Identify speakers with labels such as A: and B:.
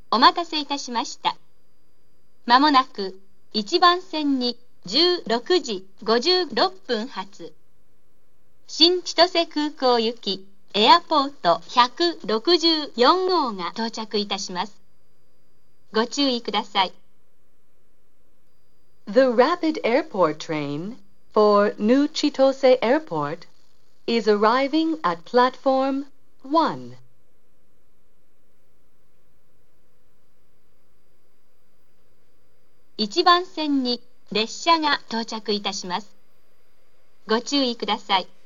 A: お待たせいたしました。まもなく1番線に16時56分発、新千歳空港行きエアポート164号が到着いたします。ご注意ください。
B: The rapid airport train for New Chitose Airport is arriving at platform 1.
A: 1番線に列車が到着いたします。ご注意ください。